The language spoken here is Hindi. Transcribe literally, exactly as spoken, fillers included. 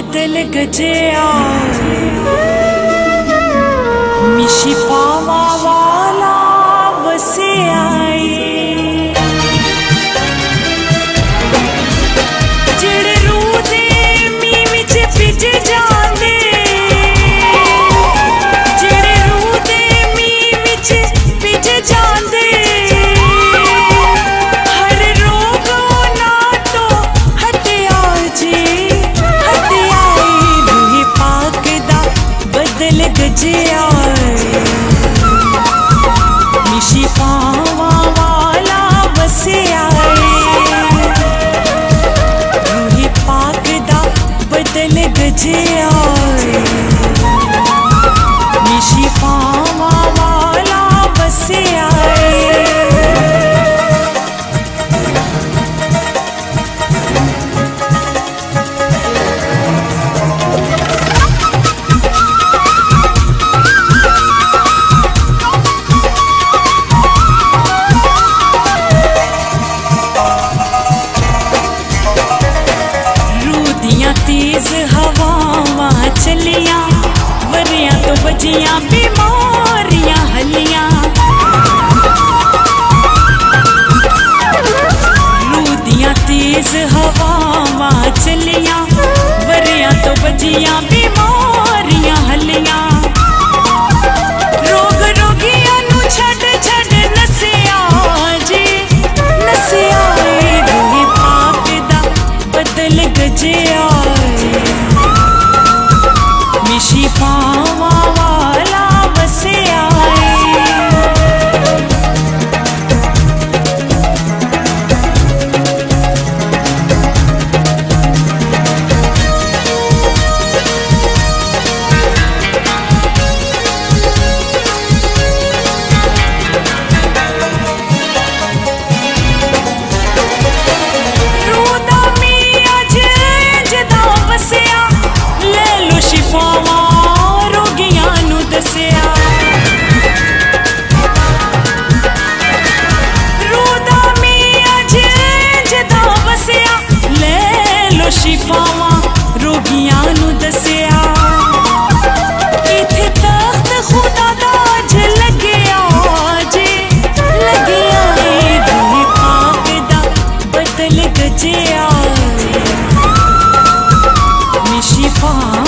बदल गजया मिशिफा वाला वसे आई जेड़े रूह दे मीं विच भिज जांदे जेड़े रूह दे मीं विच भिज जांदे हर रोग ना तो हटिया जी हटिया रूह पाक दा बदल गजया मिशिफा वाला वसे आए रूह पाक दा बदल गजया मिशिफा वाला वसे आए तेज हवावां चलियां वरियां तो बजियां बीमारियां हलियां रूह दियां तेज हवावां चलियां वरियां तो बजियां बीमारियां हलियां रोग रोगियां नू छड़ छड़ नसिया जी नसिया रूह पाक दा बदल गजया मिशिफा वाला वसे आए रूह दा मीं अज इंज दा वसिया ले लो शिफा रोगियां नू दसिया रूह दा मीं अज इंज दा वसिया ले लो शिफावां रोगियां नू दसिया इत्थे तख्त खुदा दा अज लग्या जी लग्या रूह पाक दा बदल गजया मिशिफा